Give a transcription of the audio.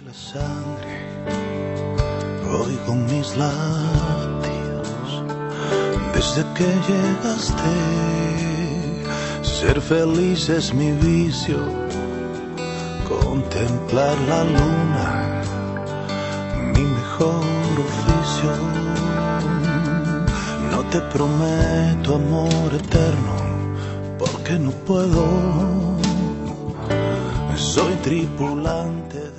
la sangre, voy con mis latidos. Desde que llegaste, ser feliz es mi vicio. Contemplar la luna, mi mejor oficio. No te prometo amor eterno, porque no puedo. Soy tripulante de